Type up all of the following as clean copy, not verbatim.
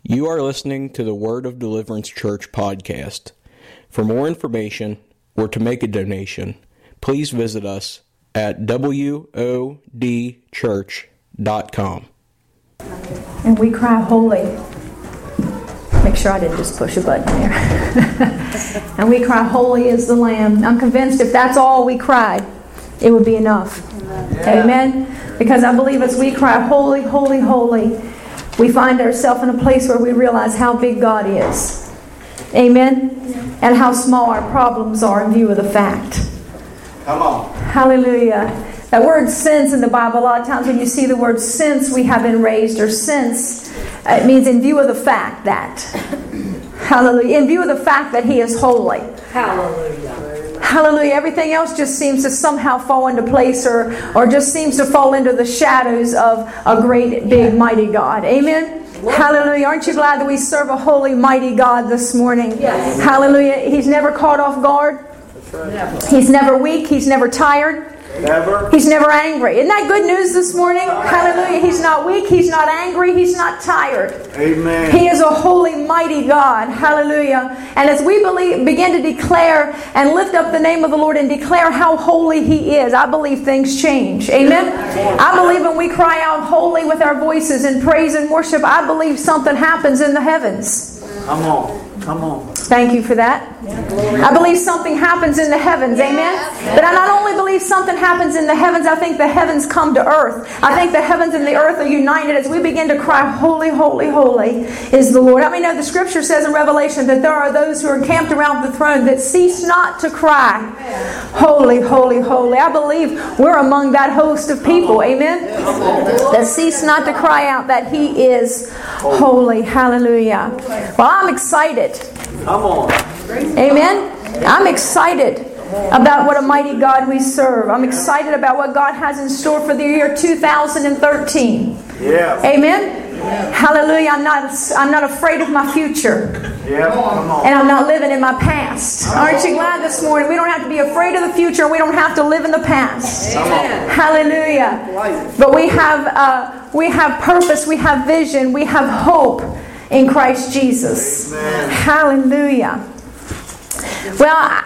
You are listening to the Word of Deliverance Church podcast. For more information or to make a donation, please visit us at wodchurch.com. And we cry holy. Make sure I didn't just push a button there. And we cry holy is the Lamb. I'm convinced if that's all we cried, it would be enough. Yeah. Amen? Because I believe as we cry holy, holy, holy, we find ourselves in a place where we realize how big God is. Amen? And how small our problems are in view of the fact. Come on. Hallelujah. That word since in the Bible, a lot of times when you see the word since we have been raised, or since, it means in view of the fact that. Hallelujah. In view of the fact that He is holy. Hallelujah. Hallelujah. Everything else just seems to somehow fall into place or just seems to fall into the shadows of a great, big, mighty God. Amen? Hallelujah. Aren't you glad that we serve a holy, mighty God this morning? Yes. Hallelujah. He's never caught off guard. Never. He's never weak. He's never tired. Never. He's never angry. Isn't that good news this morning? Hallelujah. He's not weak. He's not angry. He's not tired. Amen. He is a holy, mighty God. Hallelujah. And as we begin to declare and lift up the name of the Lord and declare how holy He is, I believe things change. Amen? I believe when we cry out holy with our voices in praise and worship, I believe something happens in the heavens. Come on. Come on. Thank you for that. I believe something happens in the heavens. Amen? But I not only believe something happens in the heavens, I think the heavens come to earth. I think the heavens and the earth are united as we begin to cry, holy, holy, holy is the Lord. I mean, the Scripture says in Revelation that there are those who are encamped around the throne that cease not to cry, holy, holy, holy. I believe we're among that host of people. Amen? That cease not to cry out that He is holy. Hallelujah. Well, I'm excited. Come on. Amen? I'm excited about what a mighty God we serve. I'm excited about what God has in store for the year 2013. Yeah. Amen? Hallelujah. I'm not afraid of my future. Yeah. Come on. And I'm not living in my past. Aren't you glad this morning? We don't have to be afraid of the future. And we don't have to live in the past. Amen. Hallelujah. But we have purpose. We have vision. We have hope in Christ Jesus. Amen. Hallelujah. Well,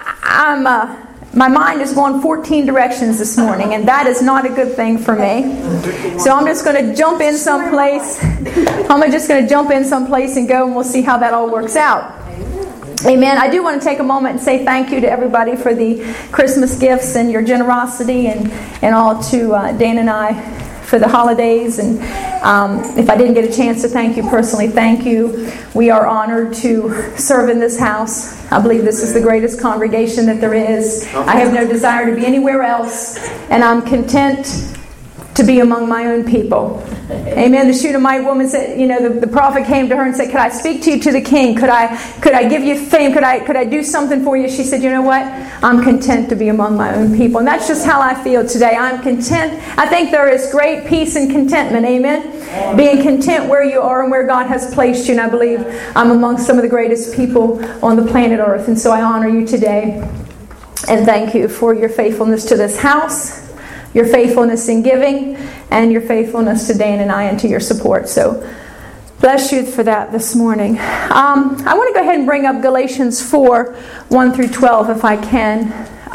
my mind is going 14 directions this morning, and that is not a good thing for me. So I'm just going to jump in someplace. I'm just going to jump in someplace and go, and we'll see how that all works out. Amen. I do want to take a moment and say thank you to everybody for the Christmas gifts and your generosity, and all to Dan and I for the holidays. And if I didn't get a chance to thank you personally, thank you. We are honored to serve in this house. I believe this is the greatest congregation that there is. I have no desire to be anywhere else, and I'm content to be among my own people. Amen. The Shunammite woman said, the prophet came to her and said, could I speak to you to the king? Could I give you fame? Could I do something for you? She said, you know what? I'm content to be among my own people. And that's just how I feel today. I'm content. I think there is great peace and contentment. Amen. Being content where you are and where God has placed you. And I believe I'm among some of the greatest people on the planet Earth. And so I honor you today. And thank you for your faithfulness to this house, your faithfulness in giving, and your faithfulness to Dan and I, and to your support. So bless you for that this morning. I want to go ahead and bring up Galatians 4, 1 through 12 if I can.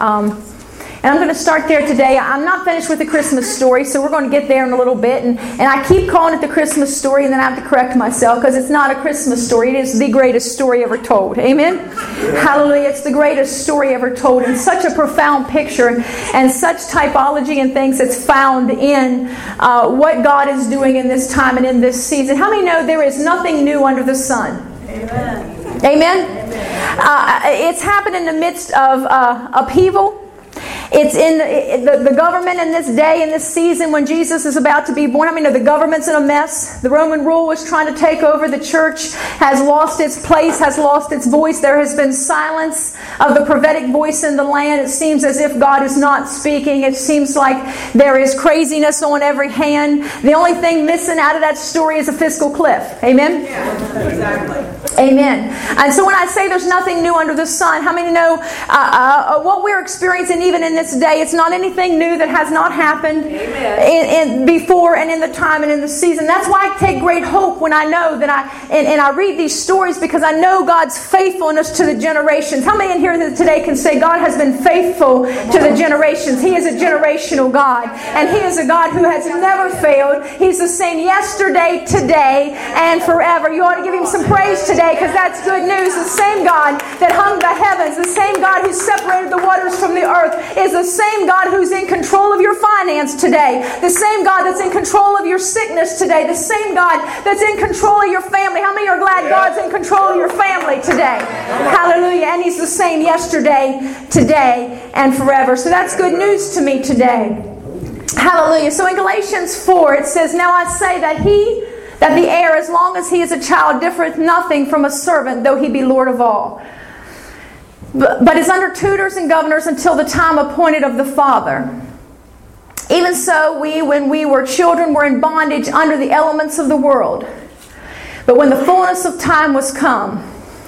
And I'm going to start there today. I'm not finished with the Christmas story, so we're going to get there in a little bit. And I keep calling it the Christmas story, and then I have to correct myself because it's not a Christmas story. It is the greatest story ever told. Amen? Hallelujah. It's the greatest story ever told, and such a profound picture and such typology and things that's found in what God is doing in this time and in this season. How many know there is nothing new under the sun? Amen. Amen? It's happened in the midst of upheaval. It's in the government in this day, in this season when Jesus is about to be born. I mean, the government's in a mess. The Roman rule is trying to take over. The church has lost its place, has lost its voice. There has been silence of the prophetic voice in the land. It seems as if God is not speaking. It seems like there is craziness on every hand. The only thing missing out of that story is a fiscal cliff. Amen? Yeah, exactly. Amen. And so when I say there's nothing new under the sun, how many know what we're experiencing even in this this day. It's not anything new that has not happened in before and in the time and in the season. That's why I take great hope when I know that I read these stories, because I know God's faithfulness to the generations. How many in here today can say God has been faithful to the generations? He is a generational God, and He is a God who has never failed. He's the same yesterday, today, and forever. You ought to give Him some praise today, because that's good news. The same God that hung the heavens, the same God who separated the waters from the earth, is the same God who's in control of your finance today. The same God that's in control of your sickness today. The same God that's in control of your family. How many are glad God's in control of your family today? Hallelujah. And He's the same yesterday, today, and forever. So that's good news to me today. Hallelujah. So in Galatians 4 it says, "Now I say that the heir, as long as he is a child, differeth nothing from a servant, though he be Lord of all, but is under tutors and governors until the time appointed of the Father. Even so, we, when we were children, were in bondage under the elements of the world. But when the fullness of time was come,"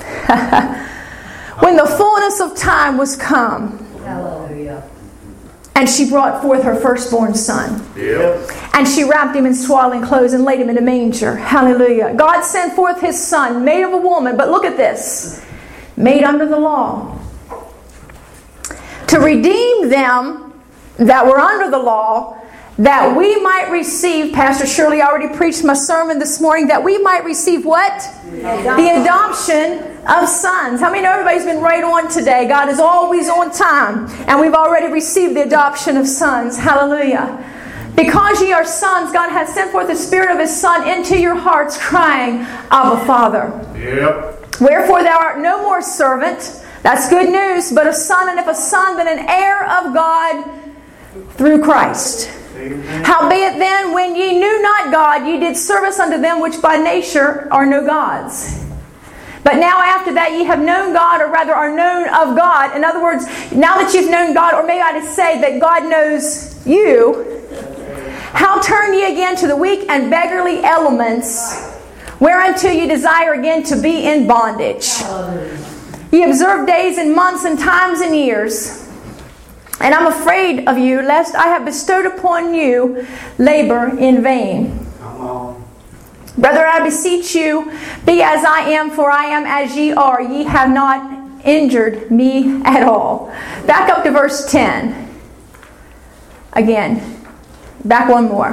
when the fullness of time was come, Hallelujah. "and she brought forth her firstborn son. And she wrapped him in swaddling clothes and laid him in a manger." Hallelujah. God sent forth His Son, made of a woman, but look at this, made under the law, to redeem them that were under the law, that we might receive, Pastor Shirley already preached my sermon this morning, that we might receive what? The adoption of sons. How many know everybody's been right on today? God is always on time, and we've already received the adoption of sons. Hallelujah. "Because ye are sons, God hath sent forth the Spirit of His Son into your hearts, crying, Abba, Father. Wherefore thou art no more servant," that's good news, "but a son, and if a son, then an heir of God through Christ. Howbeit then, when ye knew not God, ye did service unto them which by nature are no gods. But now after that ye have known God, or rather are known of God." In other words, now that you've known God, or maybe I just say that God knows you, "how turn ye again to the weak and beggarly elements, whereunto ye desire again to be in bondage? Ye observe days and months and times and years. And I'm afraid of you, lest I have bestowed upon you labor in vain. Brethren, I beseech you, be as I am, for I am as ye are. Ye have not injured me at all." Back up to verse 10. Again. Back one more.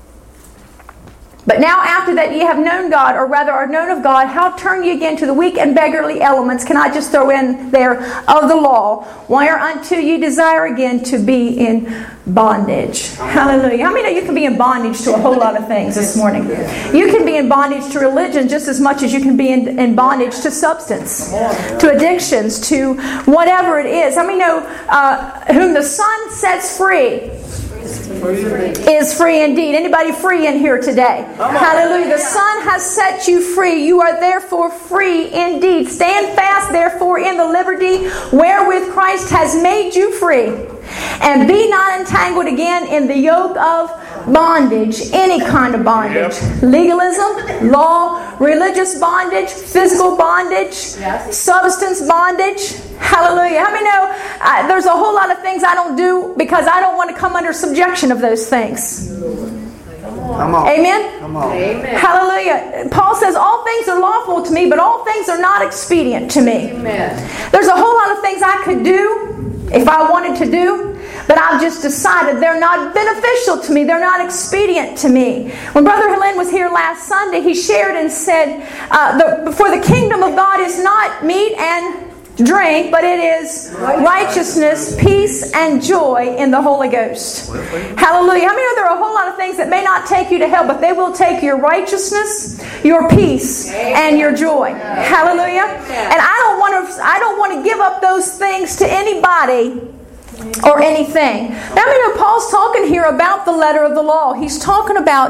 "But now after that ye have known God, or rather are known of God, how turn ye again to the weak and beggarly elements," can I just throw in there, "of the law, whereunto ye desire again to be in bondage." Hallelujah. How many know you can be in bondage to a whole lot of things this morning? You can be in bondage to religion just as much as you can be in bondage to substance, to addictions, to whatever it is. How many know whom the Son sets free is free indeed? Anybody free in here today? Hallelujah. The Son has set you free. You are therefore free indeed. "Stand fast therefore in the liberty wherewith Christ has made you free, and be not entangled again in the yoke of bondage." Any kind of bondage. Legalism, law, religious bondage, physical bondage, substance bondage. Hallelujah. How many know there's a whole lot of things I don't do because I don't want to come under subjection of those things. Come on. Amen? Come on. Amen. Hallelujah. Paul says, "All things are lawful to me, but all things are not expedient to me." Amen. There's a whole lot of things I could do if I wanted to do, but I've just decided they're not beneficial to me. They're not expedient to me. When Brother Helene was here last Sunday, he shared and said, "For the kingdom of God is not meat and drink, but it is righteousness, peace, and joy in the Holy Ghost." Hallelujah. How many know there are a whole lot of things that may not take you to hell, but they will take your righteousness, your peace, and your joy. Hallelujah. And I don't want to give up those things to anybody or anything. Now, I mean, Paul's talking here about the letter of the law. He's talking about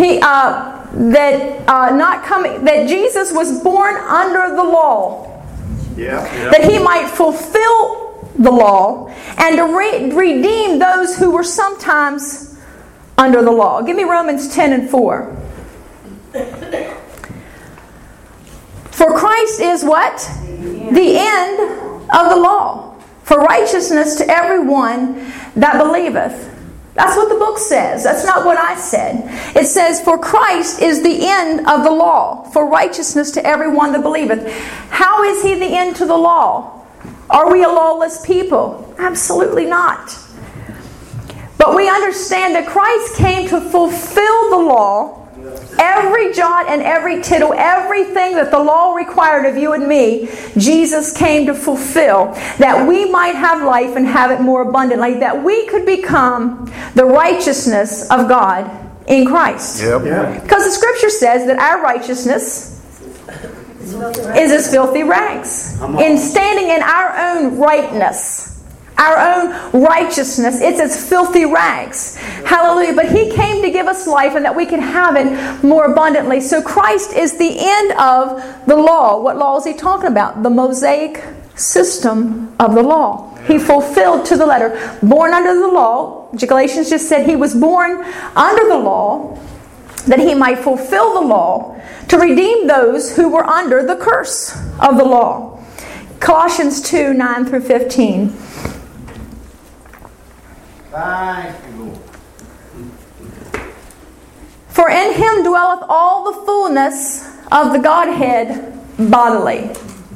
that Jesus was born under the law. That He might fulfill the law and to redeem those who were sometimes under the law. Give me Romans 10:4. "For Christ is" what? "The end of the law, for righteousness to everyone that believeth. That's what the book says. That's not what I said. It says, for Christ is the end of the law, for righteousness to everyone that believeth. How is he the end to the law? Are we a lawless people? Absolutely not. But we understand that Christ came to fulfill the law. Every jot and every tittle, everything that the law required of you and me, Jesus came to fulfill, that we might have life and have it more abundantly, that we could become the righteousness of God in Christ. Yep. Because the Scripture says that our righteousness is as filthy rags. In standing in our own rightness, our own righteousness, it's as filthy rags. Hallelujah. But He came to give us life and that we can have it more abundantly. So Christ is the end of the law. What law is He talking about? The Mosaic system of the law. He fulfilled to the letter. Born under the law. Galatians just said He was born under the law that He might fulfill the law to redeem those who were under the curse of the law. Colossians 2, 9 through 15. For in Him dwelleth all the fullness of the Godhead bodily.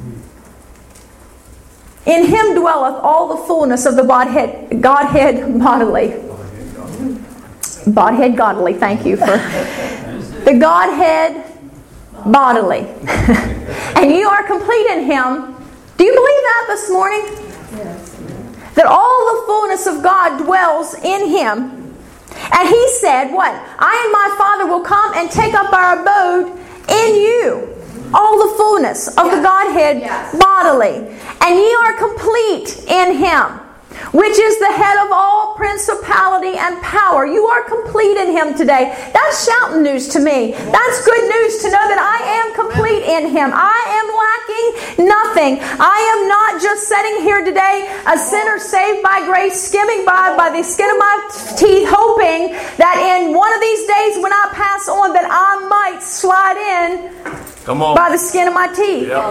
In Him dwelleth all the fullness of the Godhead bodily. Godhead godly, thank you for the Godhead bodily. And you are complete in Him. Do you believe that this morning? Yes. That all the fullness of God dwells in Him. And He said, what? I and my Father will come and take up our abode in you. All the fullness of the Godhead bodily. And ye are complete in Him, which is the head of all principality and power. You are complete in Him today. That's shouting news to me. That's good news to know that I am complete in Him. I am lacking nothing. I am not just sitting here today, a sinner saved by grace, skimming by the skin of my teeth, hoping that in one of these days when I pass on that I might slide in by the skin of my teeth. Yep.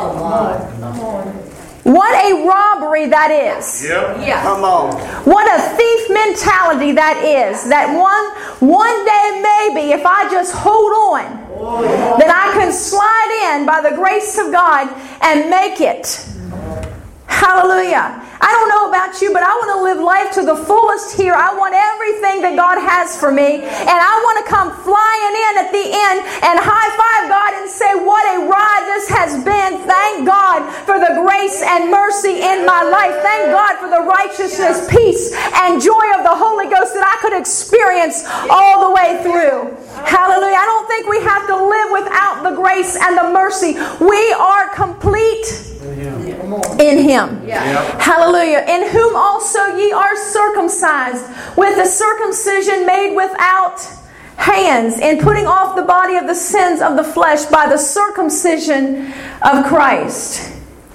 What a robbery that is. Yep. Yes. Come on. What a thief mentality that is. That one day maybe if I just hold on, that I can slide in by the grace of God and make it. Hallelujah. I don't know about you, but I want to live life to the fullest here. I want everything that God has for me. And I want to come flying in at the end and high-five God and say, what a ride this has been. Thank God for the grace and mercy in my life. Thank God for the righteousness, peace, and joy of the Holy Ghost that I could experience all the way through. Hallelujah. I don't think we have to live without the grace and the mercy. We are complete in Him. Hallelujah. In whom also ye are circumcised with the circumcision made without hands, in putting off the body of the sins of the flesh by the circumcision of Christ.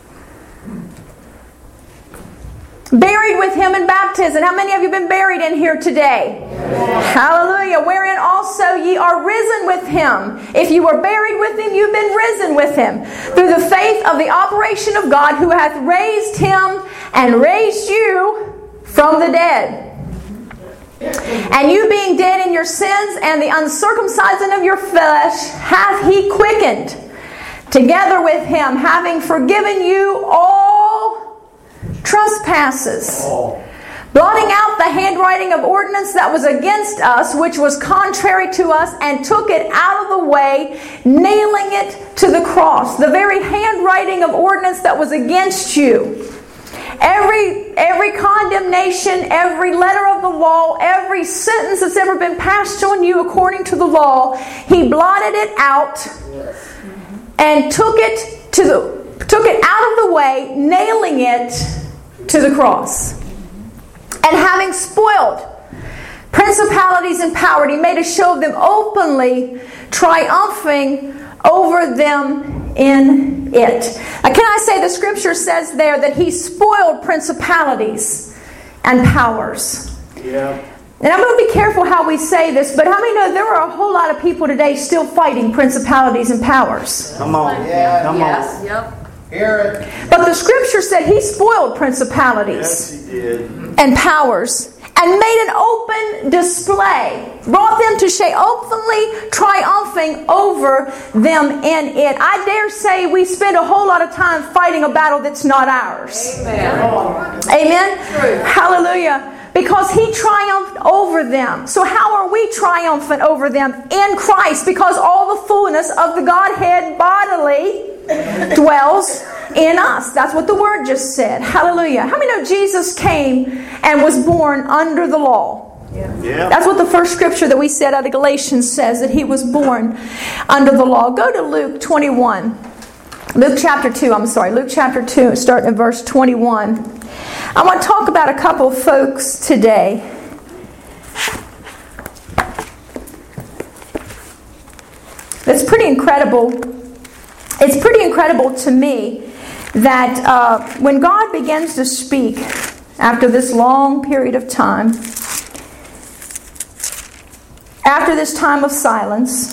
Buried with Him in baptism. How many of you have been buried in here today? Hallelujah. Wherein also ye are risen with Him. If you were buried with Him, you've been risen with Him. Through the faith of the operation of God, who hath raised Him and raised you from the dead. And you being dead in your sins and the uncircumcision of your flesh, hath He quickened together with Him, having forgiven you all trespasses, blotting out the handwriting of ordinance that was against us, which was contrary to us, and took it out of the way, nailing it to the cross. The very handwriting of ordinance that was against you. Every condemnation, every letter of the law, every sentence that's ever been passed on you according to the law, He blotted it out and took it out of the way, nailing it to the cross. And having spoiled principalities and power, He made a show of them openly, triumphing over them in it. Now, can I say the Scripture says there that He spoiled principalities and powers. Yeah. And I'm going to be careful how we say this, but how many know there are a whole lot of people today still fighting principalities and powers? Come on. Yeah. Come on. Yes. Yep. Hear it. But the scripture said He spoiled principalities Yes, He did. and powers and made an open display, brought them to shame, openly triumphing over them in it. I dare say we spend a whole lot of time fighting a battle that's not ours. Amen. Amen? True. Hallelujah. Because He triumphed over them. So how are we triumphant over them? In Christ. Because all the fullness of the Godhead bodily dwells in us. That's what the Word just said. Hallelujah. How many know Jesus came and was born under the law? Yeah. That's what the first scripture that we said out of Galatians says, that He was born under the law. Go to Luke 21. Luke chapter 2, starting at verse 21. I want to talk about a couple of folks today. It's pretty incredible. It's pretty incredible to me that when God begins to speak after this long period of time, after this time of silence,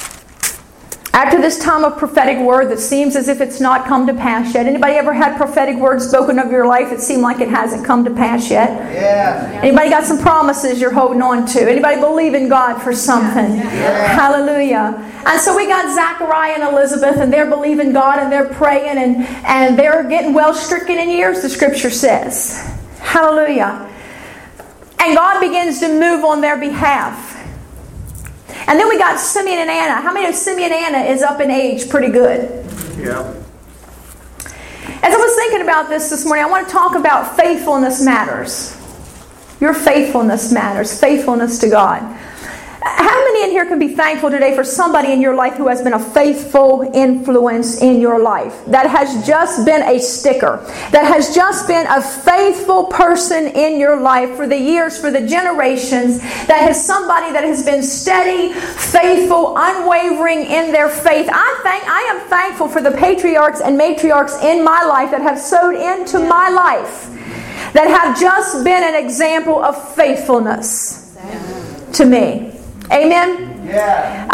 after this time of prophetic word that seems as if it's not come to pass yet. Anybody ever had prophetic words spoken of your life that seemed like it hasn't come to pass yet? Yeah. Anybody got some promises you're holding on to? Anybody believe in God for something? Yeah. Hallelujah. And so we got Zachariah and Elizabeth, and they're believing God, and they're praying, and they're getting well stricken in years, the scripture says. Hallelujah. And God begins to move on their behalf. And then we got Simeon and Anna. How many of Simeon and Anna is up in age pretty good? Yeah. As I was thinking about this morning, I want to talk about faithfulness matters. Your faithfulness matters. Faithfulness to God. How many in here can be thankful today for somebody in your life who has been a faithful influence in your life? That has just been a sticker. That has just been a faithful person in your life for the years, for the generations. That has somebody that has been steady, faithful, unwavering in their faith. I am thankful for the patriarchs and matriarchs in my life that have sowed into my life. That have just been an example of faithfulness to me. Amen? Yeah.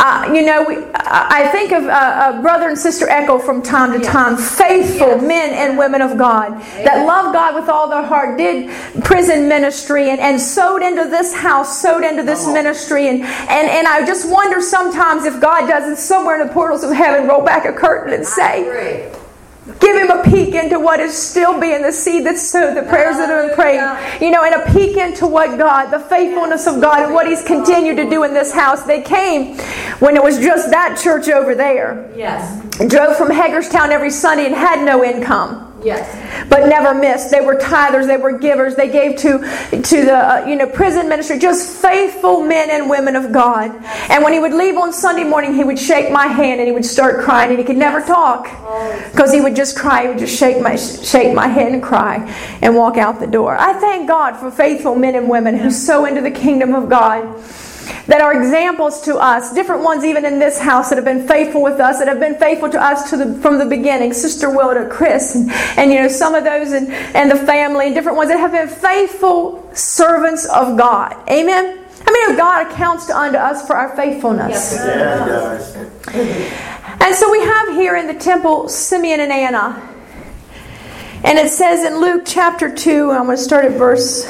I think of Brother and Sister Echo from time to time. Faithful men and women of God that love God with all their heart, did prison ministry and sowed into this house, sowed into this ministry. And I just wonder sometimes if God doesn't somewhere in the portals of heaven roll back a curtain and say, give him a peek into what is still being the seed that's sowed, the prayers that have been prayed. And a peek into what God, the faithfulness of God, and what He's continued to do in this house. They came when it was just that church over there. Yes. Drove from Hagerstown every Sunday and had no income. Yes. But never missed. They were tithers. They were givers. They gave to the prison ministry. Just faithful men and women of God. And when he would leave on Sunday morning, he would shake my hand and he would start crying. And he could never talk because he would just cry. He would just shake my hand and cry and walk out the door. I thank God for faithful men and women who sow into the kingdom of God, that are examples to us, different ones even in this house that have been faithful with us, that have been faithful to us from the beginning. Sister Wilda, Chris, and some of those and the family, and different ones that have been faithful servants of God. Amen? How many of God accounts unto us for our faithfulness? Yeah, He does. And so we have here in the temple Simeon and Anna. And it says in Luke chapter 2, I'm going to start at verse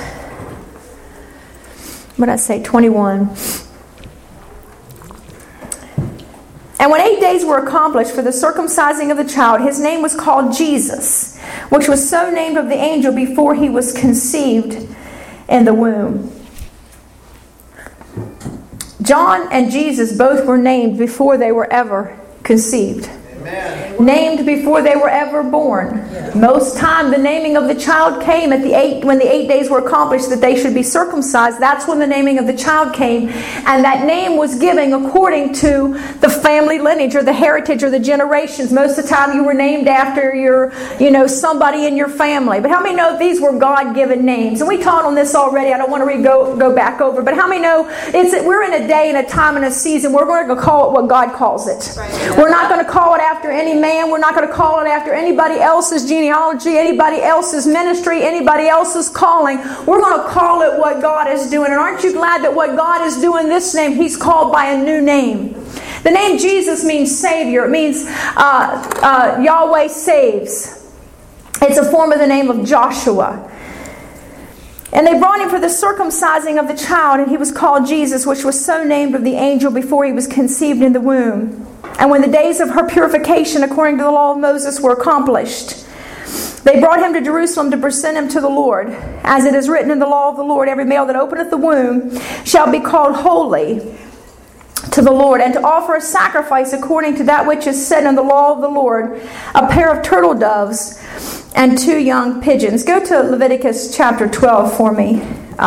21. And when 8 days were accomplished for the circumcising of the child, his name was called Jesus, which was so named of the angel before he was conceived in the womb. John and Jesus both were named before they were ever conceived. Amen. Named before they were ever born. Most time the naming of the child came when the 8 days were accomplished that they should be circumcised. That's when the naming of the child came. And that name was given according to the family lineage or the heritage or the generations. Most of the time you were named after somebody in your family. But how many know these were God-given names? And we taught on this already. I don't want to go back over. But how many know we're in a day and a time and a season. We're going to call it what God calls it. Right. We're not going to call it after any man. We're not going to call it after anybody else's genealogy, anybody else's ministry, anybody else's calling. We're going to call it what God is doing. And aren't you glad that what God is doing this name, He's called by a new name? The name Jesus means Savior. It means Yahweh saves. It's a form of the name of Joshua. And they brought him for the circumcising of the child, and he was called Jesus, which was so named of the angel before he was conceived in the womb. And when the days of her purification according to the law of Moses were accomplished, they brought him to Jerusalem to present him to the Lord. As it is written in the law of the Lord, every male that openeth the womb shall be called holy to the Lord, and to offer a sacrifice according to that which is said in the law of the Lord, a pair of turtle doves and 2 young pigeons. Go to Leviticus chapter 12 for me,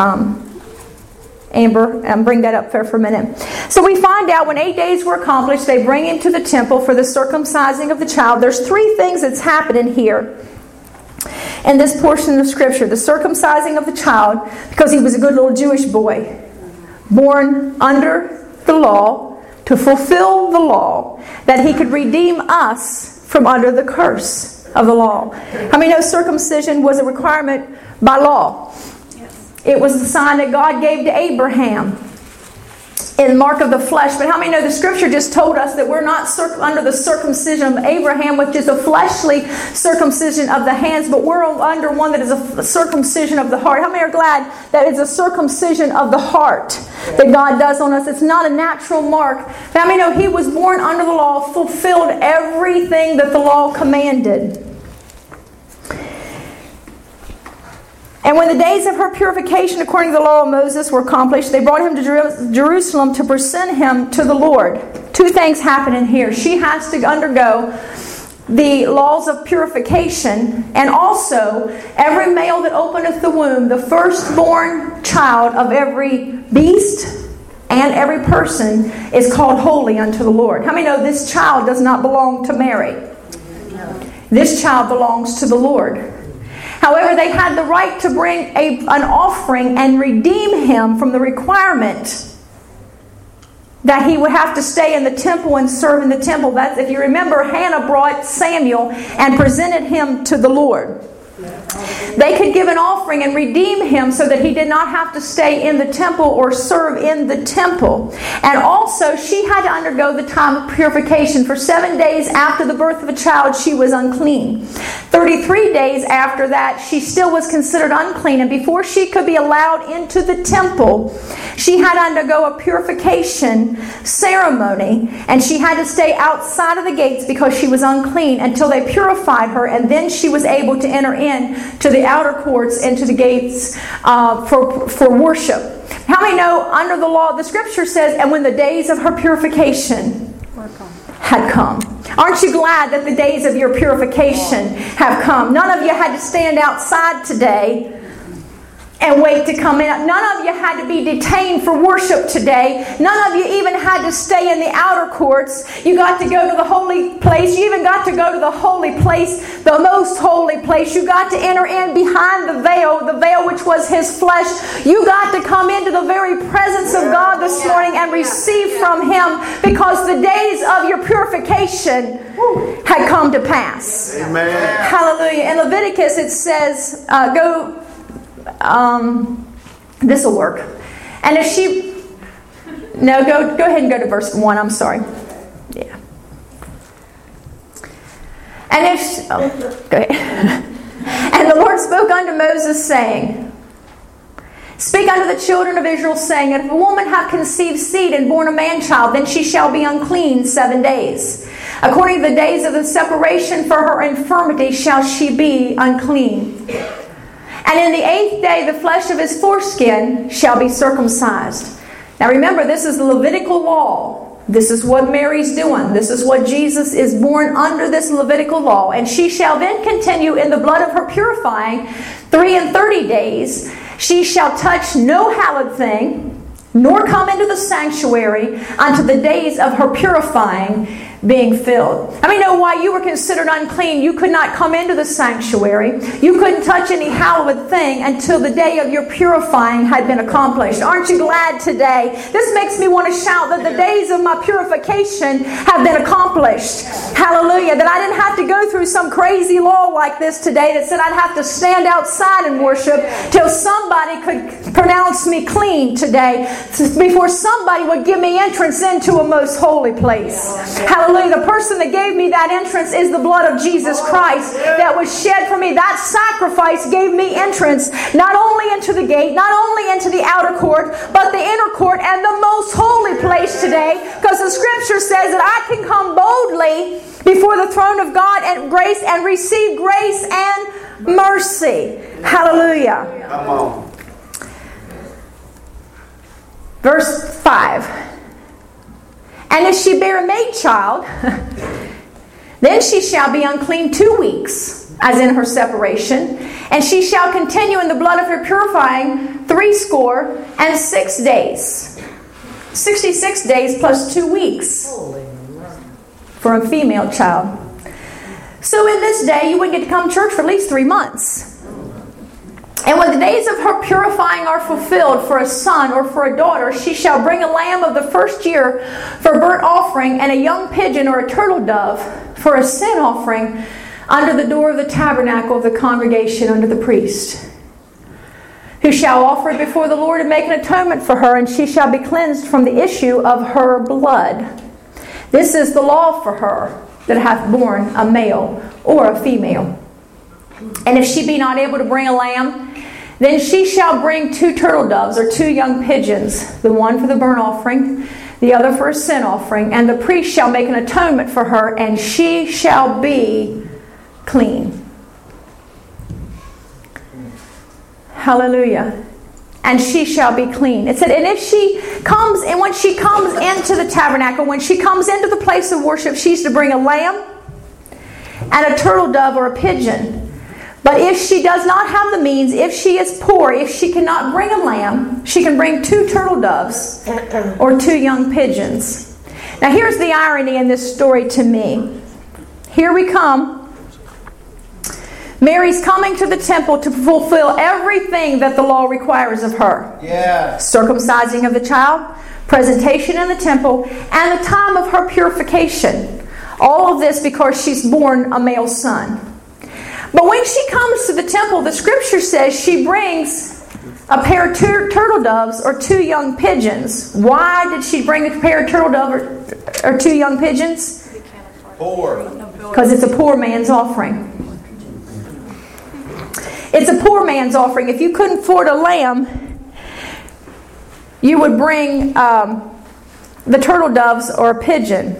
Amber, and bring that up there for a minute. So we find out when 8 days were accomplished, they bring him to the temple for the circumcising of the child. There's 3 things that's happening here in this portion of Scripture. The circumcising of the child, because he was a good little Jewish boy, born under the law, to fulfill the law, that he could redeem us from under the curse of the law. How many know circumcision was a requirement by law? Yes. It was the sign that God gave to Abraham in the mark of the flesh. But how many know the Scripture just told us that we're not under the circumcision of Abraham, which is a fleshly circumcision of the hands, but we're under one that is a circumcision of the heart. How many are glad that it's a circumcision of the heart that God does on us? It's not a natural mark. But how many know he was born under the law, fulfilled everything that the law commanded? And when the days of her purification according to the law of Moses were accomplished, they brought him to Jerusalem to present him to the Lord. 2 things happen in here. She has to undergo the laws of purification, and also every male that openeth the womb, the firstborn child of every beast and every person, is called holy unto the Lord. How many know this child does not belong to Mary? This child belongs to the Lord. However, they had the right to bring an offering and redeem him from the requirement that he would have to stay in the temple and serve in the temple. That's, if you remember, Hannah brought Samuel and presented him to the Lord. They could give an offering and redeem him so that he did not have to stay in the temple or serve in the temple. And also, she had to undergo the time of purification. For 7 days after the birth of a child, she was unclean. 33 days after that, she still was considered unclean. And before she could be allowed into the temple, she had to undergo a purification ceremony. And she had to stay outside of the gates because she was unclean until they purified her. And then she was able to enter in to the outer courts and to the gates for worship. How many know under the law, the Scripture says, and when the days of her purification had come. Aren't you glad that the days of your purification have come? None of you had to stand outside today and wait to come in. None of you had to be detained for worship today. None of you even had to stay in the outer courts. You got to go to the holy place. You even got to go to the holy place, the most holy place. You got to enter in behind the veil which was His flesh. You got to come into the very presence of God this morning and receive from Him, because the days of your purification had come to pass. Amen. Hallelujah. In Leviticus it says, this will work. And if she... No, go ahead and go to verse 1. I'm sorry. Yeah. And if... go ahead. And the Lord spoke unto Moses, saying, Speak unto the children of Israel, saying, If a woman have conceived seed and born a man-child, then she shall be unclean 7 days. According to the days of the separation for her infirmity shall she be unclean. And in the 8th day the flesh of his foreskin shall be circumcised. Now remember, this is the Levitical law. This is what Mary's doing. This is what Jesus is born under, this Levitical law. And she shall then continue in the blood of her purifying 30 days. She shall touch no hallowed thing, nor come into the sanctuary unto the days of her purifying being filled. I mean, know why you were considered unclean? You could not come into the sanctuary. You couldn't touch any hallowed thing until the day of your purifying had been accomplished. Aren't you glad today? This makes me want to shout that the days of my purification have been accomplished. Hallelujah. Hallelujah. That I didn't have to go through some crazy law like this today that said I'd have to stand outside and worship till somebody could pronounce me clean today, before somebody would give me entrance into a most holy place. Hallelujah. The person that gave me that entrance is the blood of Jesus Christ that was shed for me. That sacrifice gave me entrance not only into the gate, not only into the outer court, but the inner court and the most holy place today, because the scripture says that I can come boldly before the throne of God and grace and receive grace and mercy. Hallelujah. Come on. Verse 5. And if she bear a maid child, then she shall be unclean 2 weeks, as in her separation, and she shall continue in the blood of her purifying 66 days. 66 days plus 2 weeks for a female child. So in this day, you wouldn't get to come to church for at least 3 months. And when the days of her purifying are fulfilled for a son or for a daughter, she shall bring a lamb of the first year for a burnt offering, and a young pigeon or a turtle dove for a sin offering under the door of the tabernacle of the congregation under the priest, who shall offer it before the Lord and make an atonement for her, and she shall be cleansed from the issue of her blood. This is the law for her that hath borne a male or a female. And if she be not able to bring a lamb, then she shall bring 2 turtle doves or 2 young pigeons, the one for the burnt offering, the other for a sin offering, and the priest shall make an atonement for her, and she shall be clean. Hallelujah. And she shall be clean. It said, and if she comes, and when she comes into the tabernacle, when she comes into the place of worship, she's to bring a lamb and a turtle dove or a pigeon. But if she does not have the means, if she is poor, if she cannot bring a lamb, she can bring 2 turtle doves or 2 young pigeons. Now here's the irony in this story to me. Here we come. Mary's coming to the temple to fulfill everything that the law requires of her. Yeah. Circumcising of the child, presentation in the temple, and the time of her purification. All of this because she's born a male son. But when she comes to the temple, the scripture says she brings a pair of turtle doves or 2 young pigeons. Why did she bring a pair of turtle doves or 2 young pigeons? Poor. Because it's a poor man's offering. It's a poor man's offering. If you couldn't afford a lamb, you would bring the turtle doves or a pigeon.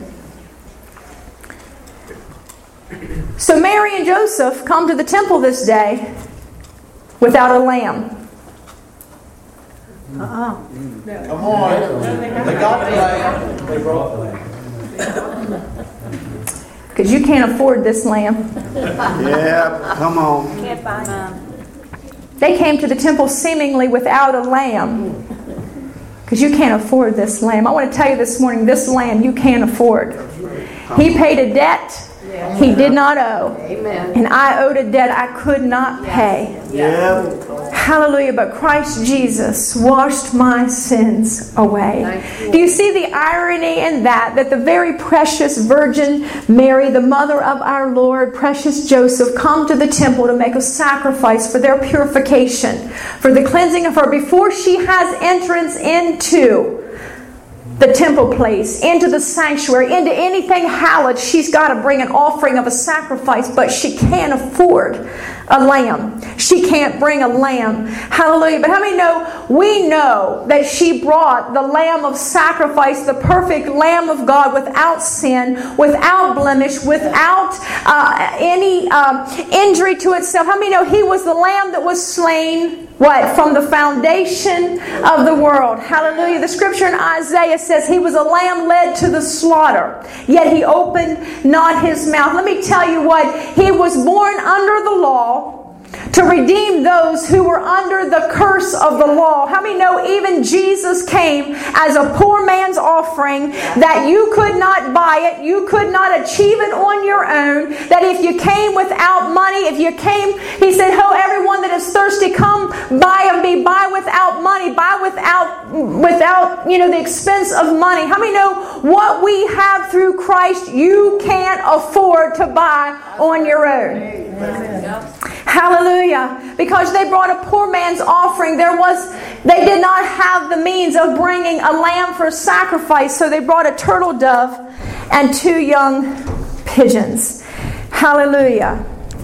So Mary and Joseph come to the temple this day without a lamb. Come on. They got the lamb. They brought the lamb. Because you can't afford this lamb. Yeah, come on. Can't buy them. They came to the temple seemingly without a lamb. Because you can't afford this lamb. I want to tell you this morning, this lamb you can't afford. He paid a debt he did not owe. Amen. And I owed a debt I could not pay. Yeah. Hallelujah. But Christ Jesus washed my sins away. Do you see the irony in that? That the very precious Virgin Mary, the mother of our Lord, precious Joseph, come to the temple to make a sacrifice for their purification, for the cleansing of her, before she has entrance into the temple place, into the sanctuary, into anything hallowed. She's got to bring an offering of a sacrifice, but she can't afford a lamb. She can't bring a lamb. Hallelujah. But how many know? We know that she brought the lamb of sacrifice, the perfect Lamb of God, without sin, without blemish, without any injury to itself. How many know he was the lamb that was slain? What? From the foundation of the world. Hallelujah. The scripture in Isaiah says he was a lamb led to the slaughter, yet he opened not his mouth. Let me tell you what. He was born under the law to redeem those who were under the curse of the law. How many know even Jesus came as a poor man's offering, that you could not buy it, you could not achieve it on your own, that if you came without money, if you came, he said, "Ho, everyone that is thirsty, come buy of me, buy without money, buy without the expense of money." How many know what we have through Christ you can't afford to buy on your own? Amen. Hallelujah. Because they brought a poor man's offering. They did not have the means of bringing a lamb for sacrifice, so they brought a turtle dove and 2 young pigeons. Hallelujah.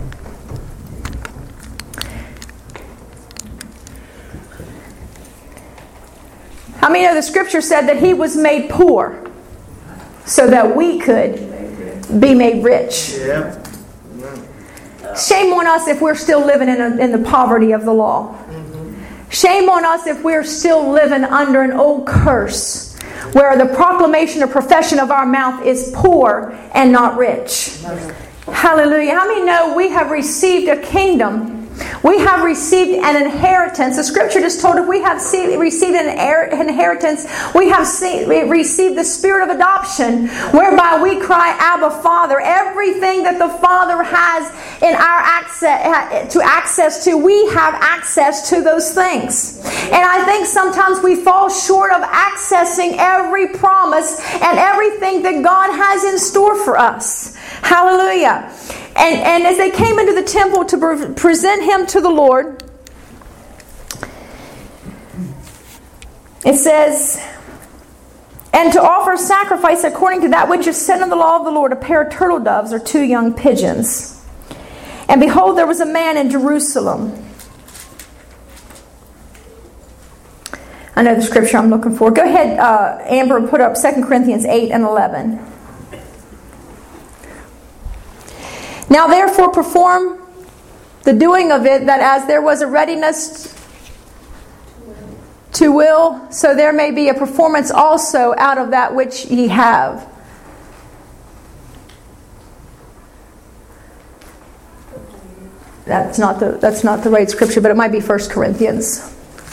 How many know the scripture said that he was made poor so that we could be made rich? Yeah. Shame on us if we're still living in the poverty of the law. Shame on us if we're still living under an old curse where the proclamation or profession of our mouth is poor and not rich. Hallelujah. How many know we have received a kingdom? We have received an inheritance. The scripture just told us we have received an inheritance. We have received the spirit of adoption, whereby we cry, "Abba, Father." Everything that the Father has in our access to, we have access to those things. And I think sometimes we fall short of accessing every promise and everything that God has in store for us. Hallelujah. And as they came into the temple to present him to the Lord, it says, "And to offer sacrifice according to that which is said in the law of the Lord, a pair of turtle doves or 2 young pigeons. And behold, there was a man in Jerusalem." I know the scripture I'm looking for. Go ahead, Amber, and put up 2 Corinthians 8 and 11. "Now therefore perform the doing of it, that as there was a readiness to will, so there may be a performance also out of that which ye have." That's not the right scripture, but it might be 1 Corinthians.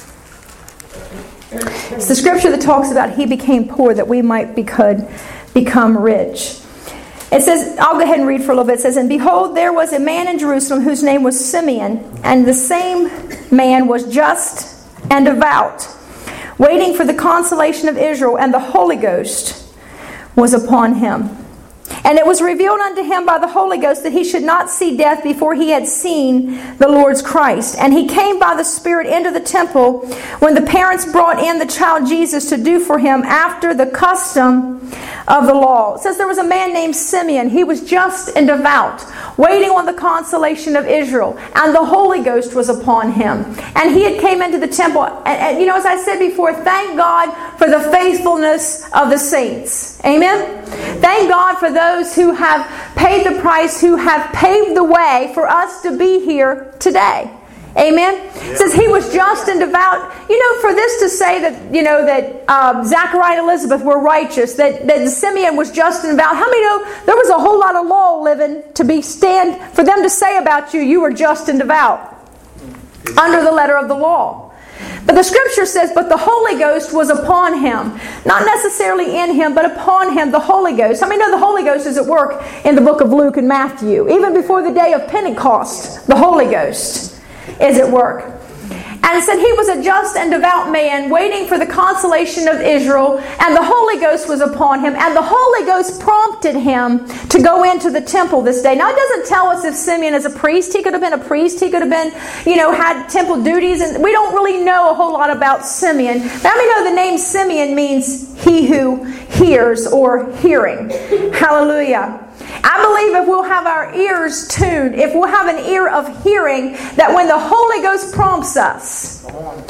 It's the scripture that talks about he became poor that we might become rich. It says, I'll go ahead and read for a little bit. It says, "And behold, there was a man in Jerusalem whose name was Simeon, and the same man was just and devout, waiting for the consolation of Israel, and the Holy Ghost was upon him. And it was revealed unto him by the Holy Ghost that he should not see death before he had seen the Lord's Christ. And he came by the Spirit into the temple when the parents brought in the child Jesus to do for him after the custom of the law." It says there was a man named Simeon. He was just and devout, waiting on the consolation of Israel, and the Holy Ghost was upon him. And he had came into the temple. And as I said before, thank God for the faithfulness of the saints. Amen? Thank God for those who have paid the price, who have paved the way for us to be here today. Amen? It says he was just and devout. For this to say that, that Zachariah and Elizabeth were righteous, that Simeon was just and devout. How many know there was a whole lot of law living for them to say about you, you were just and devout under the letter of the law. But the scripture says, "But the Holy Ghost was upon him." Not necessarily in him, but upon him, the Holy Ghost. How many know the Holy Ghost is at work in the book of Luke and Matthew? Even before the day of Pentecost, the Holy Ghost is at work. And it said he was a just and devout man, waiting for the consolation of Israel, and the Holy Ghost was upon him, and the Holy Ghost prompted him to go into the temple this day. Now, it doesn't tell us if Simeon is a priest. He could have been a priest. He could have been, had temple duties, and we don't really know a whole lot about Simeon. But how many know the name Simeon means he who hears or hearing? Hallelujah. I believe if we'll have our ears tuned, if we'll have an ear of hearing, that when the Holy Ghost prompts us,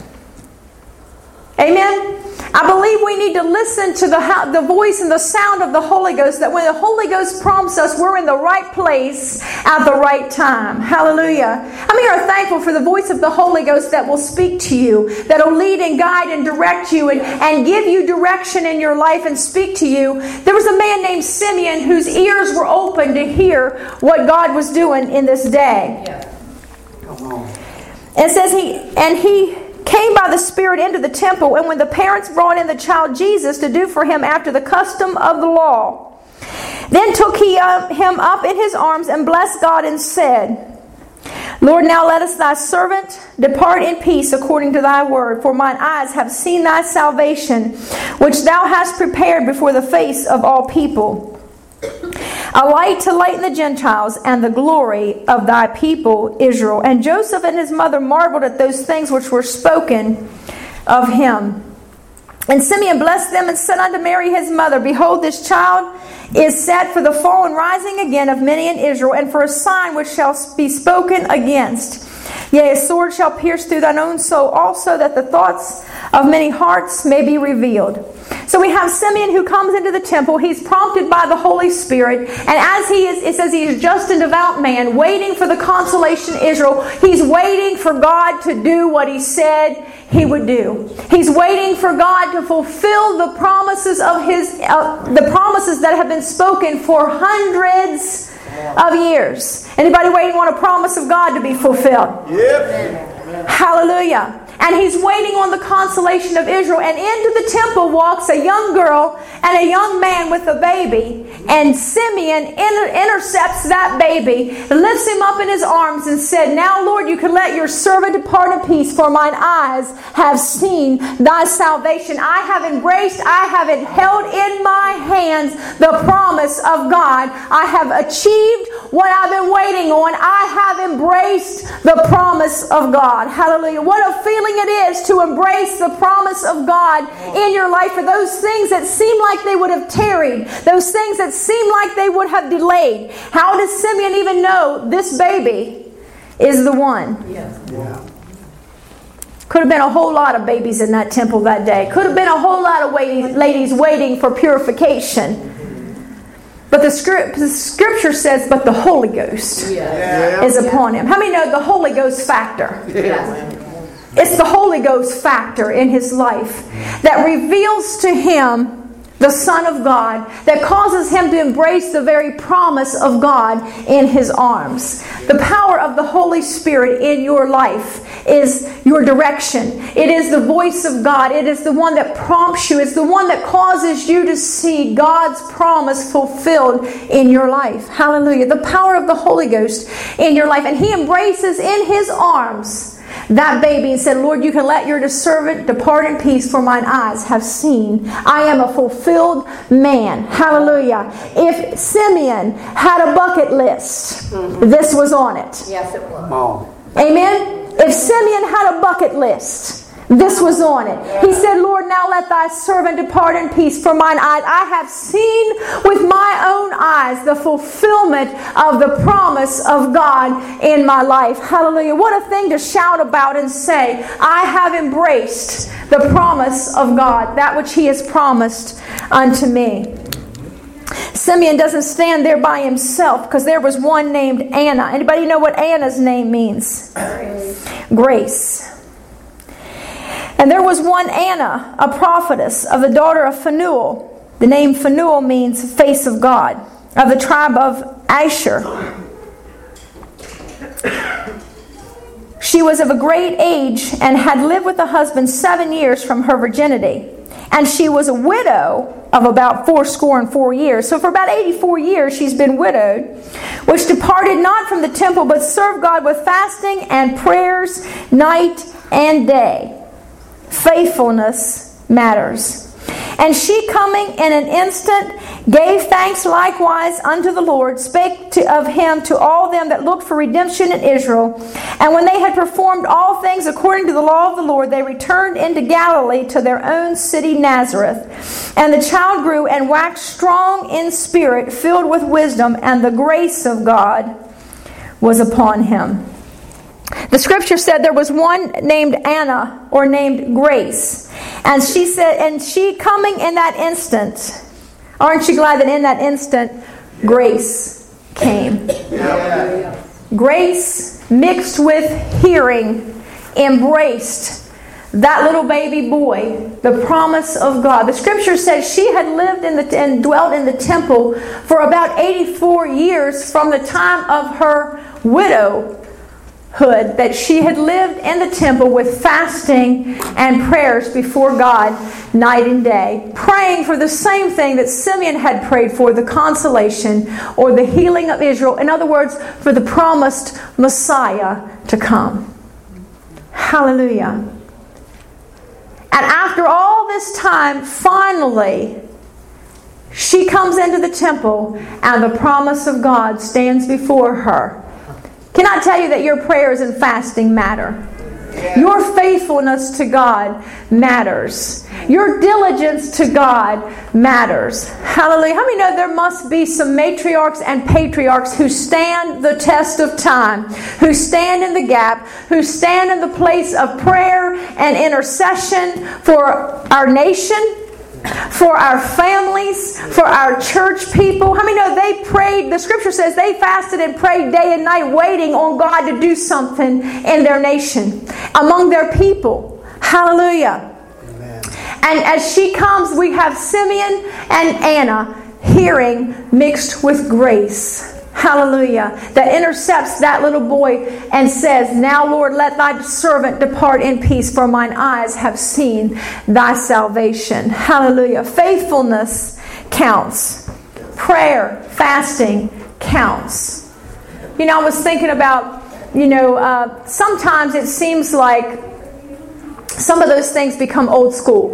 amen? I believe we need to listen to the voice and the sound of the Holy Ghost, that when the Holy Ghost prompts us, we're in the right place at the right time. Hallelujah. How many are thankful for the voice of the Holy Ghost that will speak to you, that will lead and guide and direct you and give you direction in your life and speak to you? There was a man named Simeon whose ears were open to hear what God was doing in this day. It says he came by the Spirit into the temple, and when the parents brought in the child Jesus to do for him after the custom of the law, then took he him up in his arms and blessed God and said, Lord, now lettest thy servant depart in peace according to thy word, for mine eyes have seen thy salvation, which thou hast prepared before the face of all people, a light to lighten the Gentiles, and the glory of thy people Israel. And Joseph and his mother marveled at those things which were spoken of him. And Simeon blessed them and said unto Mary his mother, Behold, this child is set for the fall and rising again of many in Israel, and for a sign which shall be spoken against. Yea, a sword shall pierce through thine own soul also, that the thoughts of many hearts may be revealed. So we have Simeon who comes into the temple. He's prompted by the Holy Spirit. And as he is, it says he is just and devout man, waiting for the consolation of Israel. He's waiting for God to do what he said he would do. He's waiting for God to fulfill the promises of the promises that have been spoken for hundreds of years. Anybody waiting on a promise of God to be fulfilled? Yep. Hallelujah. And he's waiting on the consolation of Israel. And into the temple walks a young girl and a young man with a baby. And Simeon intercepts that baby, lifts him up in his arms and said, Now, Lord, you can let your servant depart in peace, for mine eyes have seen thy salvation. I have embraced, I have held in my hands the promise of God. I have achieved what I've been waiting on. I have embraced the promise of God. Hallelujah. What a feeling it is to embrace the promise of God in your life, for those things that seem like they would have tarried, those things that seem like they would have delayed. How does Simeon even know this baby is the one? Yeah. Could have been a whole lot of babies in that temple that day. Could have been a whole lot of ladies waiting for purification. But the scripture says, but the Holy Ghost is upon him. How many know the Holy Ghost factor? It's the Holy Ghost factor in his life that reveals to him the Son of God, that causes him to embrace the very promise of God in his arms. The power of the Holy Spirit in your life is your direction. It is the voice of God. It is the one that prompts you. It's the one that causes you to see God's promise fulfilled in your life. Hallelujah. The power of the Holy Ghost in your life. And he embraces in his arms that baby and said, Lord, you can let your servant depart in peace, for mine eyes have seen. I am a fulfilled man. Hallelujah. If Simeon had a bucket list, this was on it. Yes, it was. Come on. Amen. If Simeon had a bucket list, this was on it. He said, Lord, now let thy servant depart in peace, for mine eyes. I have seen with my own eyes the fulfillment of the promise of God in my life. Hallelujah. What a thing to shout about and say, I have embraced the promise of God, that which he has promised unto me. Simeon doesn't stand there by himself, because there was one named Anna. Anybody know what Anna's name means? Grace. And there was one Anna, a prophetess of the daughter of Phanuel. The name Phanuel means face of God, of the tribe of Asher. She was of a great age and had lived with a husband 7 years from her virginity. And she was a widow of about 84 years. So for about 84 years she's been widowed, which departed not from the temple, but served God with fasting and prayers night and day. Faithfulness matters. And she, coming in an instant, gave thanks likewise unto the Lord, spake of him to all them that looked for redemption in Israel. And when they had performed all things according to the law of the Lord, they returned into Galilee to their own city Nazareth. And the child grew and waxed strong in spirit, filled with wisdom, and the grace of God was upon him. The scripture said there was one named Anna, or named Grace. And she said, and she coming in that instant, aren't you glad that in that instant, grace came? Yeah. Grace mixed with hearing embraced that little baby boy, the promise of God. The scripture says she had lived and dwelt in the temple for about 84 years from the time of her widowhood that she had lived in the temple with fasting and prayers before God night and day, praying for the same thing that Simeon had prayed for, the consolation or the healing of Israel. In other words, for the promised Messiah to come. Hallelujah. And after all this time, finally, she comes into the temple and the promise of God stands before her. Can I tell you that your prayers and fasting matter? Your faithfulness to God matters. Your diligence to God matters. Hallelujah. How many know there must be some matriarchs and patriarchs who stand the test of time, who stand in the gap, who stand in the place of prayer and intercession for our nation, for our families, for our church people? How many know they prayed? The scripture says they fasted and prayed day and night, waiting on God to do something in their nation, among their people. Hallelujah. Amen. And as she comes, we have Simeon and Anna hearing mixed with grace. Hallelujah. That intercepts that little boy and says, "Now, Lord, let thy servant depart in peace, for mine eyes have seen thy salvation." Hallelujah. Faithfulness counts. Prayer, fasting counts. You know, I was thinking about, sometimes it seems like some of those things become old school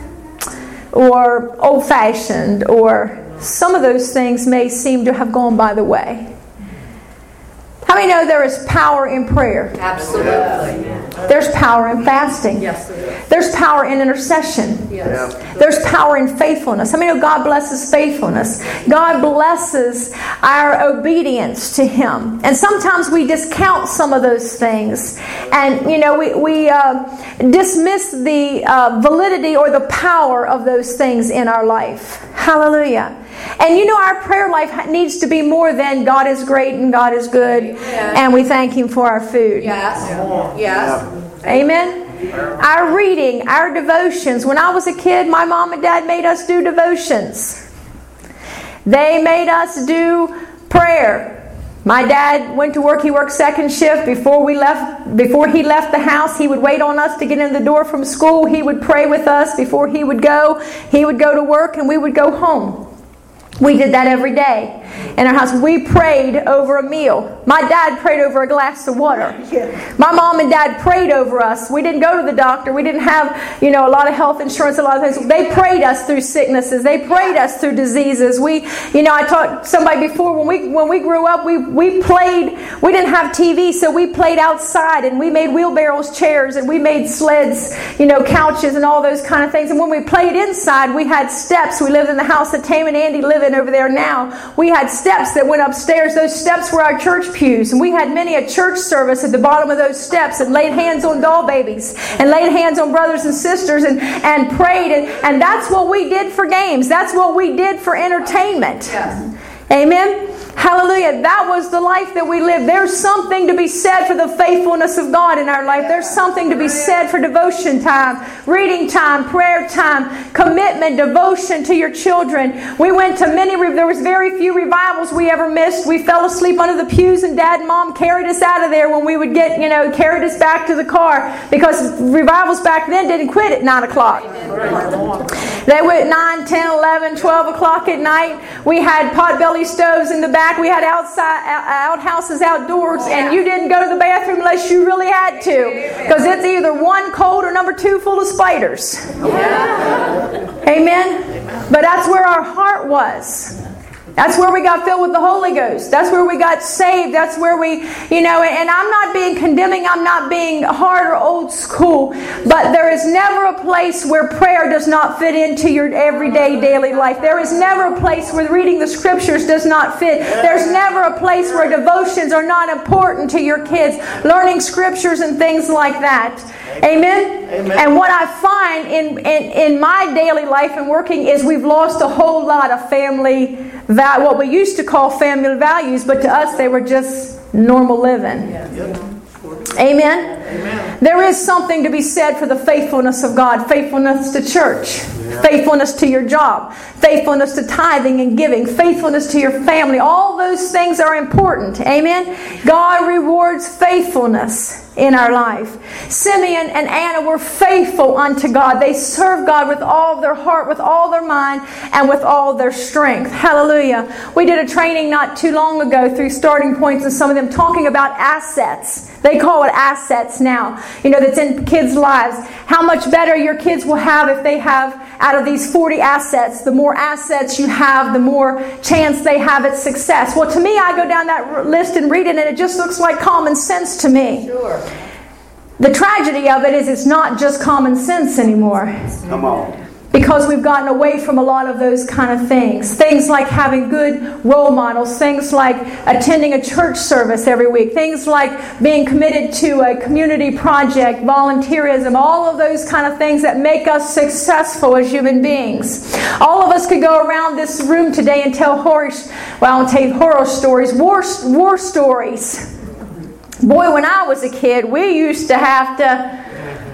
or old-fashioned, or some of those things may seem to have gone by the way. How many know there is power in prayer? Absolutely. There's power in fasting. Yes, there is. There's power in intercession. Yes. There's power in faithfulness. How many know God blesses faithfulness? God blesses our obedience to Him. And sometimes we discount some of those things. And, we dismiss the validity or the power of those things in our life. Hallelujah. And our prayer life needs to be more than God is great and God is good, and we thank Him for our food. Yes. Yes. Amen. Our reading, our devotions. When I was a kid, my mom and dad made us do devotions. They made us do prayer. My dad went to work. He worked second shift. Before he left the house, he would wait on us to get in the door from school. He would pray with us before he would go. He would go to work and we would go home. We did that every day in our house. We prayed over a meal. My dad prayed over a glass of water. My mom and dad prayed over us. We didn't go to the doctor. We didn't have, a lot of health insurance, a lot of things. They prayed us through sicknesses. They prayed us through diseases. I taught somebody before, when we grew up, we played. We didn't have TV, so we played outside, and we made wheelbarrows, chairs, and we made sleds, couches, and all those kind of things. And when we played inside, we had steps. We lived in the house that Tam and Andy live in over there now. We had steps that went upstairs. Those steps were our church pews, and we had many a church service at the bottom of those steps, and laid hands on doll babies and laid hands on brothers and sisters and prayed, and that's what we did for games. That's what we did for entertainment. Yes. Amen. Hallelujah. That was the life that we lived. There's something to be said for the faithfulness of God in our life. There's something to be said for devotion time, reading time, prayer time, commitment, devotion to your children. We went to there was very few revivals we ever missed. We fell asleep under the pews, and Dad and Mom carried us out of there when we would carried us back to the car, because revivals back then didn't quit at 9 o'clock. They went 9, 10, 11, 12 o'clock at night. We had potbelly stoves in the back. We had outhouses outdoors, and you didn't go to the bathroom unless you really had to, because it's either one cold or number two full of spiders. Amen. But that's where our heart was. That's where we got filled with the Holy Ghost. That's where we got saved. That's where we, and I'm not being condemning. I'm not being hard or old school. But there is never a place where prayer does not fit into your everyday, daily life. There is never a place where reading the Scriptures does not fit. There's never a place where devotions are not important to your kids. Learning Scriptures and things like that. Amen? Amen. And what I find in my daily life and working is we've lost a whole lot of what we used to call family values, but to us they were just normal living. Amen? Amen. There is something to be said for the faithfulness of God, faithfulness to church. Faithfulness to your job. Faithfulness to tithing and giving. Faithfulness to your family. All those things are important. Amen? God rewards faithfulness in our life. Simeon and Anna were faithful unto God. They served God with all their heart, with all their mind, and with all their strength. Hallelujah. We did a training not too long ago through Starting Points, and some of them talking about assets. They call it assets now. That's in kids' lives. How much better your kids will have if they have, out of these 40 assets, the more assets you have, the more chance they have at success. Well, to me, I go down that list and read it, and it just looks like common sense to me. Sure. The tragedy of it is it's not just common sense anymore. Come on. Because we've gotten away from a lot of those kind of things. Things like having good role models. Things like attending a church service every week. Things like being committed to a community project, volunteerism. All of those kind of things that make us successful as human beings. All of us could go around this room today and tell horror stories, war stories. Boy, when I was a kid, we used to have to...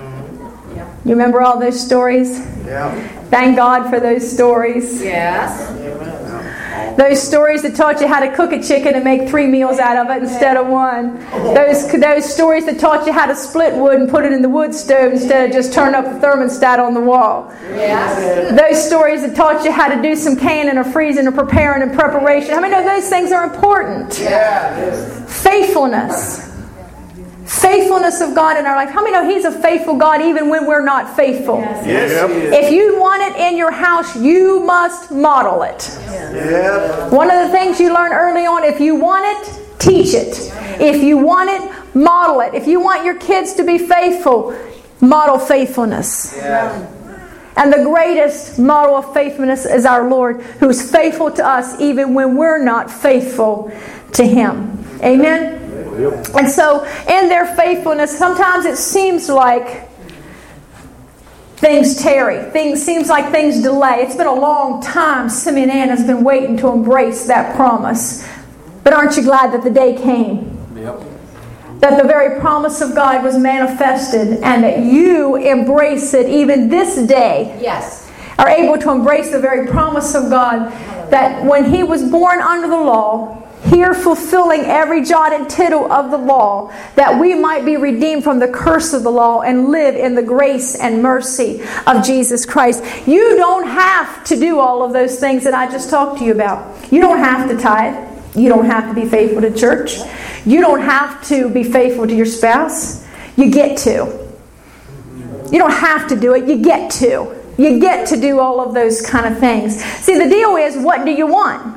You remember all those stories? Yeah. Thank God for those stories. Yes. Those stories that taught you how to cook a chicken and make 3 meals out of it instead of one. Those stories that taught you how to split wood and put it in the wood stove instead of just turn up the thermostat on the wall. Yes. Those stories that taught you how to do some canning or freezing or preparing and preparation. How many know those things are important? Yeah. Faithfulness. Faithfulness of God in our life. How many know He's a faithful God even when we're not faithful? Yes. If you want it in your house, you must model it. Yeah. One of the things you learn early on, if you want it, teach it. If you want it, model it. If you want your kids to be faithful, model faithfulness. Yeah. And the greatest model of faithfulness is our Lord, who's faithful to us even when we're not faithful to Him. Amen? And so, in their faithfulness, sometimes it seems like things tarry. Seems like things delay. It's been a long time Simeon and Anna has been waiting to embrace that promise. But aren't you glad that the day came? Yep. That the very promise of God was manifested, and that you embrace it even this day. Yes. Are able to embrace the very promise of God, that when He was born under the law, here fulfilling every jot and tittle of the law, that we might be redeemed from the curse of the law and live in the grace and mercy of Jesus Christ. You don't have to do all of those things that I just talked to you about. You don't have to tithe. You don't have to be faithful to church. You don't have to be faithful to your spouse. You get to. You don't have to do it. You get to. You get to do all of those kind of things. See, the deal is, what do you want?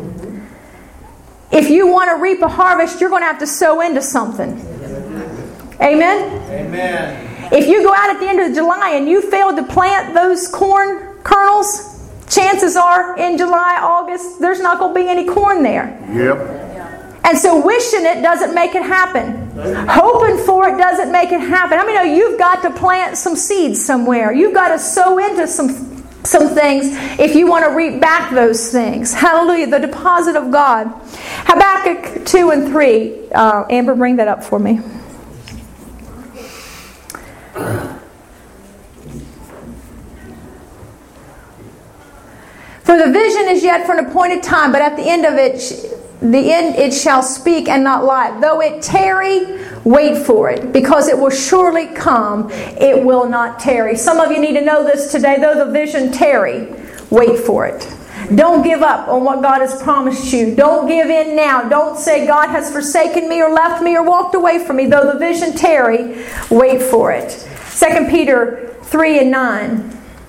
If you want to reap a harvest, you're going to have to sow into something. Amen? Amen. If you go out at the end of July and you fail to plant those corn kernels, chances are in July, August, there's not going to be any corn there. Yep. And so wishing it doesn't make it happen. Hoping for it doesn't make it happen. I mean, you've got to plant some seeds somewhere. You've got to sow into some things if you want to reap back those things. Hallelujah. The deposit of God. Habakkuk 2 and 3. Amber, bring that up for me. For the vision is yet for an appointed time, but at the end of it, it shall speak and not lie. Though it tarry, wait for it, because it will surely come. It will not tarry. Some of you need to know this today. Though the vision tarry, wait for it. Don't give up on what God has promised you. Don't give in now. Don't say God has forsaken me or left me or walked away from me. Though the vision tarry, wait for it. 2 Peter 3 and 9.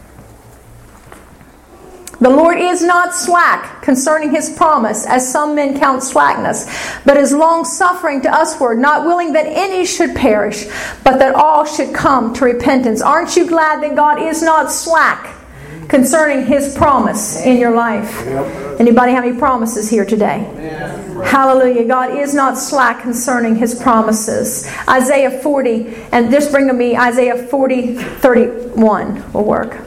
The Lord is not slack concerning His promise, as some men count slackness, but is long-suffering to usward, not willing that any should perish, but that all should come to repentance. Aren't you glad that God is not slack concerning His promise in your life? Yep. Anybody have any promises here today? Yeah. Hallelujah. God is not slack concerning His promises. Isaiah 40, and just bring to me Isaiah 40, 31 will work.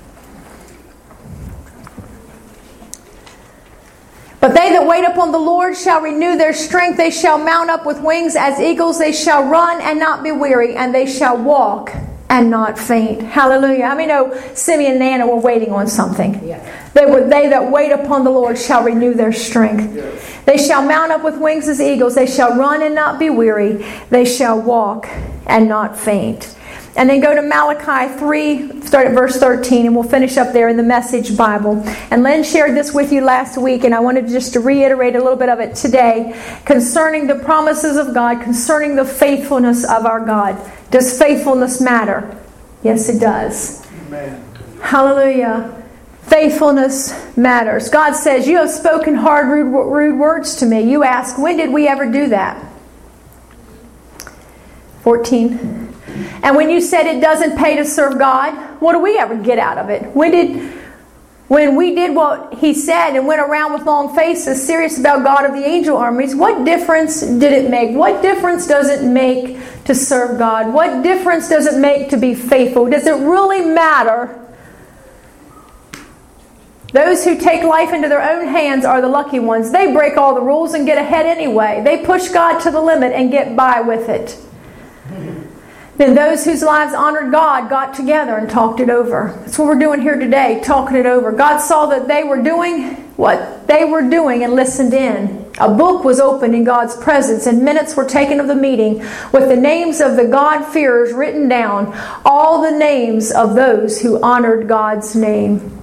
But they that wait upon the Lord shall renew their strength. They shall mount up with wings as eagles. They shall run and not be weary, and they shall walk and not faint. Hallelujah. I mean, Simeon and Anna were waiting on something. Yeah. They that wait upon the Lord shall renew their strength. They shall mount up with wings as eagles. They shall run and not be weary. They shall walk and not faint. And then go to Malachi 3, start at verse 13, and we'll finish up there in the Message Bible. And Len shared this with you last week, and I wanted just to reiterate a little bit of it today concerning the promises of God, concerning the faithfulness of our God. Does faithfulness matter? Yes, it does. Amen. Hallelujah. Faithfulness matters. God says, you have spoken hard, rude words to me. You ask, when did we ever do that? 14. And when you said it doesn't pay to serve God, what do we ever get out of it? When we did what He said and went around with long faces, serious about God of the angel armies, what difference did it make? What difference does it make to serve God? What difference does it make to be faithful? Does it really matter? Those who take life into their own hands are the lucky ones. They break all the rules and get ahead anyway. They push God to the limit and get by with it. Then those whose lives honored God got together and talked it over. That's what we're doing here today, talking it over. God saw that they were doing what they were doing and listened in. A book was opened in God's presence, and minutes were taken of the meeting with the names of the God-fearers written down, all the names of those who honored God's name.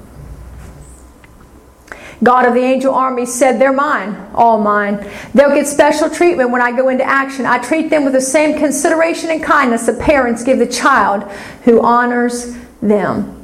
God of the angel army said, they're mine, all mine. They'll get special treatment when I go into action. I treat them with the same consideration and kindness that parents give the child who honors them.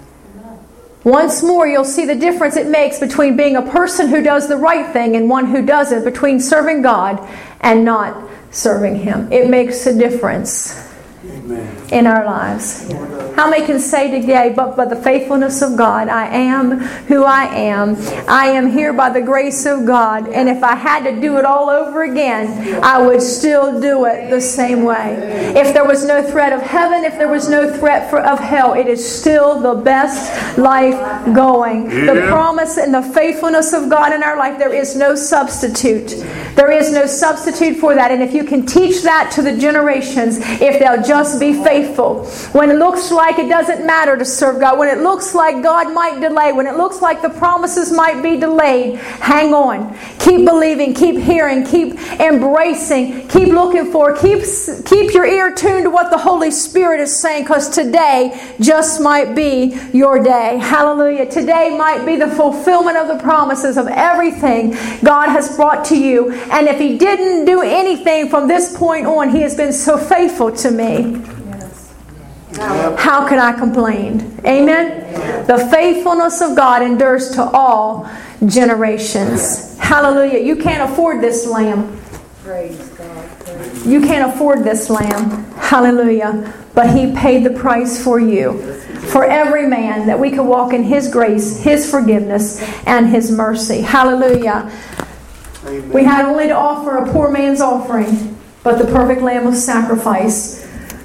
Once more, you'll see the difference it makes between being a person who does the right thing and one who doesn't, between serving God and not serving Him. It makes a difference in our lives. How many can say today, but by the faithfulness of God, I am who I am. I am here by the grace of God. And if I had to do it all over again, I would still do it the same way. If there was no threat of heaven, if there was no threat of hell, it is still the best life going. The promise and the faithfulness of God in our life, there is no substitute. There is no substitute for that. And if you can teach that to the generations, if they'll just be faithful. When it looks like it doesn't matter to serve God, when it looks like God might delay, when it looks like the promises might be delayed, hang on. Keep believing, keep hearing, keep embracing, keep looking for, keep your ear tuned to what the Holy Spirit is saying, because today just might be your day. Hallelujah. Today might be the fulfillment of the promises of everything God has brought to you. And if He didn't do anything from this point on, He has been so faithful to me. How could I complain? Amen? The faithfulness of God endures to all generations. Hallelujah. You can't afford this lamb. Praise God. You can't afford this lamb. Hallelujah. But He paid the price for you. For every man, that we could walk in His grace, His forgiveness, and His mercy. Hallelujah. Amen. We had only to offer a poor man's offering, but the perfect lamb of sacrifice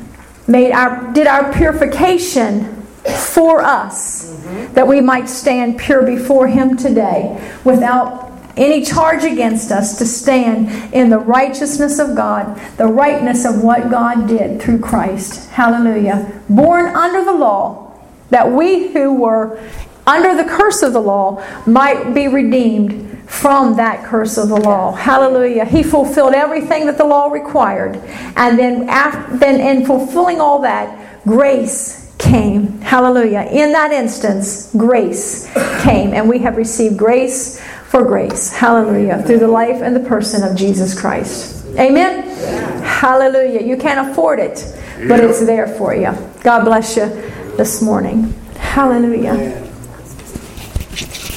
did our purification for us, that we might stand pure before Him today, without any charge against us, to stand in the righteousness of God, the rightness of what God did through Christ. Hallelujah. Born under the law, that we who were under the curse of the law might be redeemed from that curse of the law. Hallelujah. He fulfilled everything that the law required. And then in fulfilling all that, grace came. Hallelujah. In that instance, grace came. And we have received grace for grace. Hallelujah. Through the life and the person of Jesus Christ. Amen? Hallelujah. You can't afford it, but it's there for you. God bless you this morning. Hallelujah.